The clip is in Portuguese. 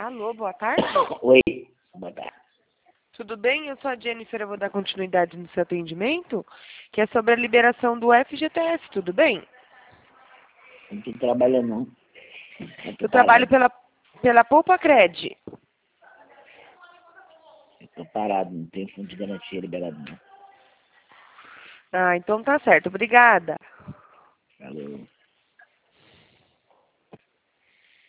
Alô, boa tarde. Oi, boa tarde. Tudo bem? Eu sou a Jennifer, eu vou dar continuidade no seu atendimento, que é sobre a liberação do FGTS, tudo bem? Não tô trabalhando, não. Eu trabalho pela Poupa Cred. Eu tô parado, não tenho fundo de garantia liberado, não. Ah, então tá certo. Obrigada. Valeu.